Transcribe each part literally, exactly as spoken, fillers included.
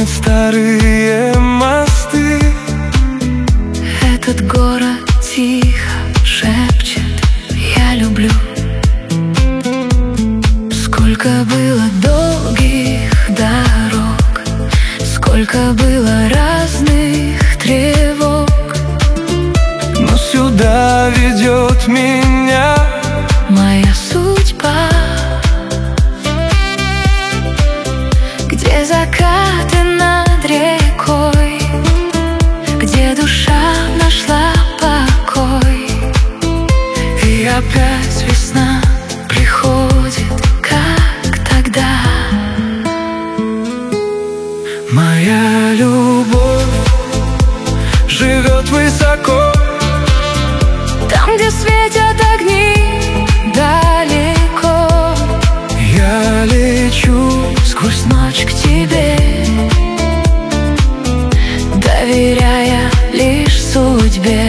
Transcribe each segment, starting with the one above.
помнит старые мосты. Этот город тихо шепчет: я люблю. Сколько было долгих дорог, сколько было разных тревог, но сюда ведет меня моя судьба, где закаты над рекой, где душа нашла покой. И опять весна приходит, как тогда. Моя любовь живет высоко, там, где светят огни далеко. Я лечу сквозь ночь к тебе, доверяя лишь судьбе.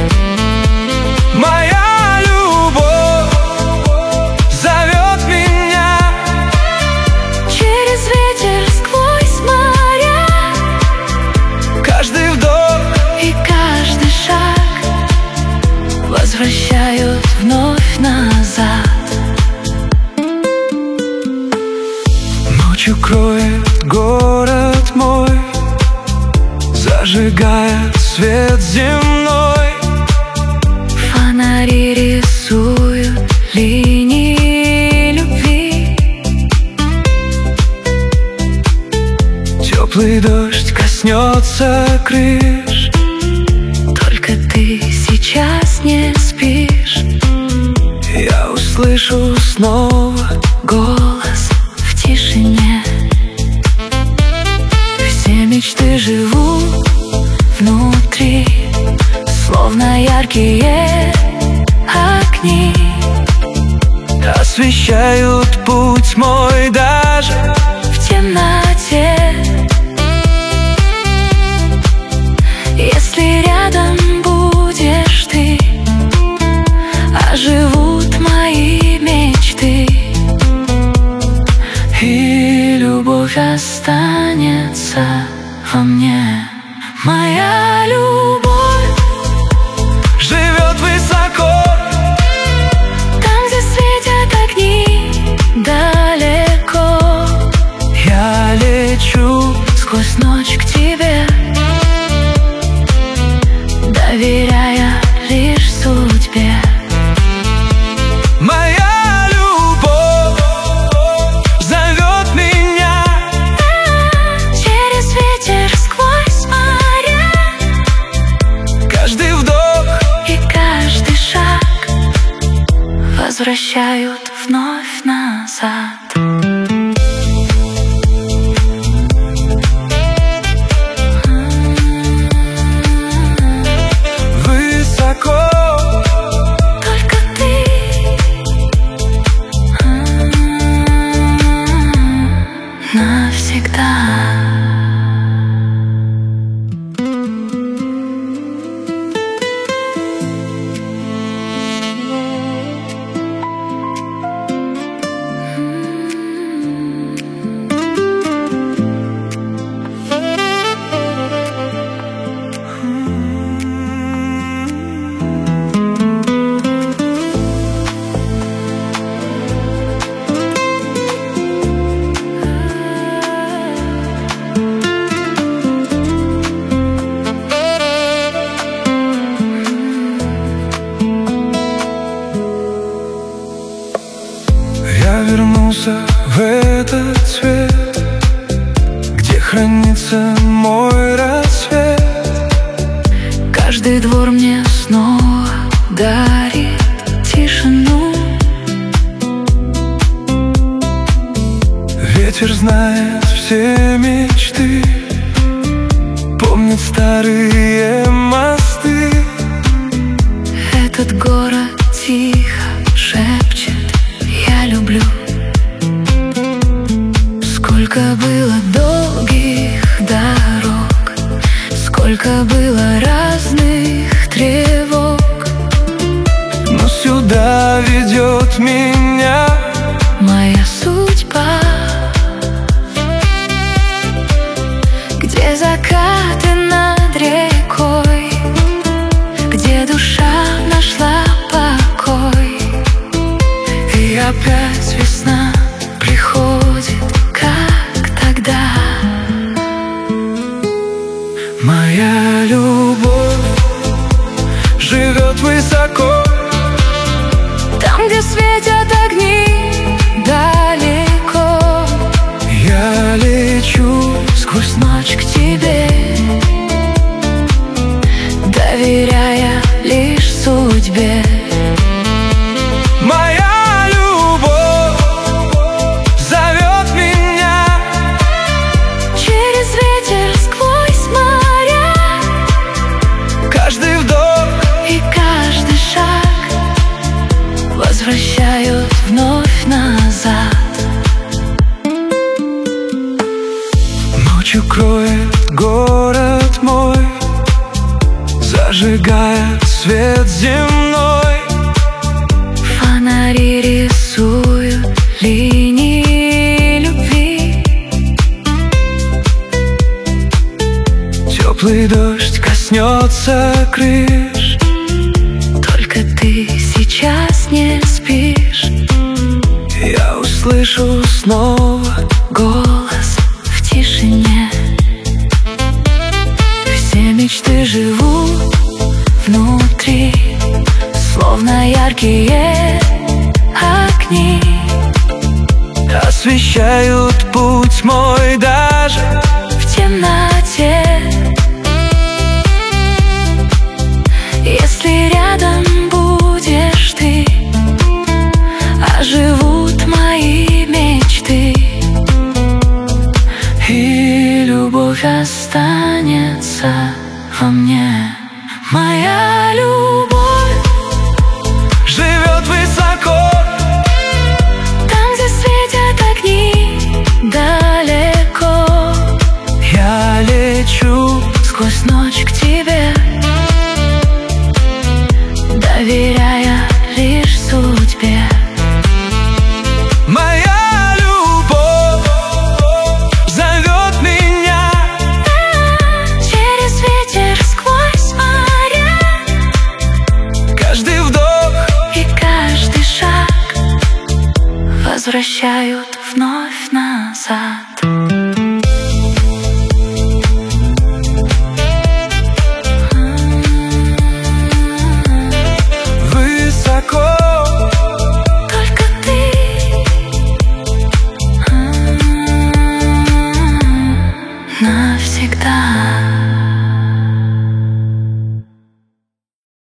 Моя любовь зовет меня через ветер, сквозь моря. Каждый вдох и каждый шаг возвращают вновь назад. Ночью кроет город мой, зажигая свет земной. Фонари рисуют линии любви, теплый дождь коснется крыш. только ты сейчас не спишь. Я услышу снова голос в тишине. Все мечты живут внутри, словно яркие огни, освещают путь мой даже в темноте. Если рядом будешь ты, оживут мои мечты, и любовь останется во мне. Моя любовь живет высоко, там, где светят огни далеко. я лечу сквозь ночь к тебе, доверяя лишь судьбе. Моя любовь зовет меня через ветер, сквозь моря. каждый вдох И каждый шаг возвращают вновь назад. высоко. Только ты навсегда. Я вернулся в этот свет, где хранится мой рассвет. Каждый двор мне снова дарит тишину. Ветер знает все мечты, помнит старые мосты. Этот город тихо шепчет: я люблю. Сколько было долгих дорог, сколько было разных тревог, но сюда ведет меня моя судьба, Где закаты над рекой, где душа нашла покой. И опять весна приходит, как тогда. Моя любовь живет высоко, там, где светят огни далеко. Я лечу Сквозь ночь к тебе, доверяя лишь судьбе. Моя любовь зовет меня Через ветер, сквозь моря. Каждый вдох И каждый шаг возвращают вновь назад. Ночью кроет город мой, зажигая свет земной. Фонари рисуют линии любви. Теплый дождь коснется крыш, Только ты сейчас не спишь. я услышу снова Голос в тишине. Все мечты живут внутри, словно яркие огни. освещают путь мой даже В темноте, если рядом будешь ты, оживут мои мечты, и любовь останется во мне. Моя любовь живет высоко, там, где светят огни далеко. я лечу Сквозь ночь к тебе, доверяя лишь судьбе. Моя любовь зовет меня Через ветер, сквозь моря. каждый вдох И каждый шаг возвращают вновь назад. высоко. Только ты навсегда.